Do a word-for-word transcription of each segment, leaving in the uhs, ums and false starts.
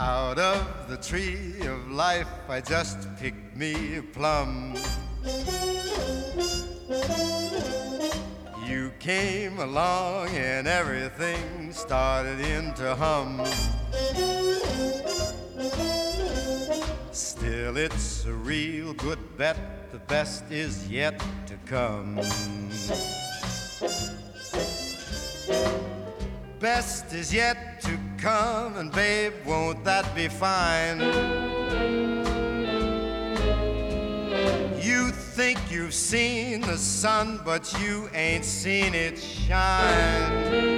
Out of the tree of life I just picked me a plum. You came along and everything started in to hum. Still it's a real good bet, the best is yet to come. Best is yet to come, and babe, won't that be fine? You think you've seen the sun, but you ain't seen it shine.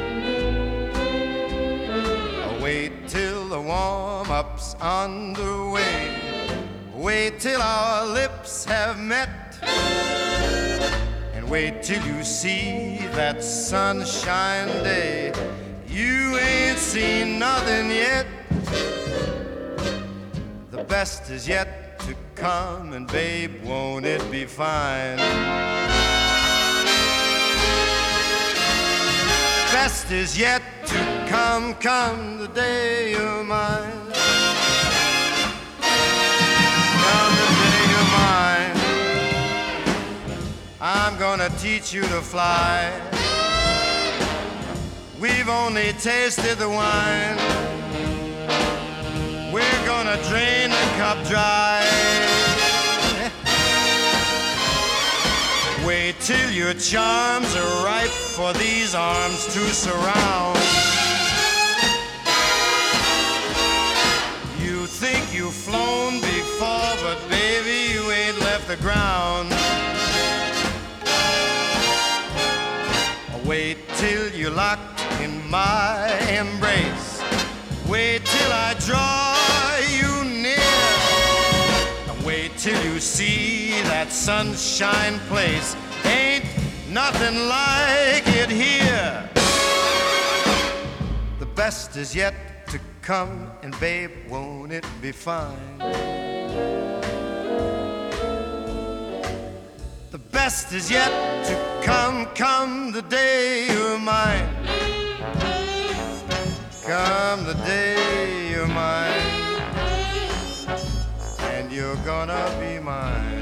Wait till the warm-up's underway. Wait till our lips have met. And wait till you see that sunshine day. You ain't seen nothing yet. The best is yet to come, and babe, won't it be fine? Best is yet to come, come the day you're mine. Come the day you're mine. I'm gonna teach you to fly. We've only tasted the wine. We're gonna drain the cup dry. Wait till your charms are ripe for these arms to surround. You think you've flown before, but baby, you ain't left the ground. Wait till you're locked in my embrace. Wait till I draw you near. Wait till you see that sunshine place. Ain't nothing like it here. The best is yet to come, and babe, won't it be fine? The best is yet to come, come the day you're mine. Come the day you're mine, and you're gonna be mine.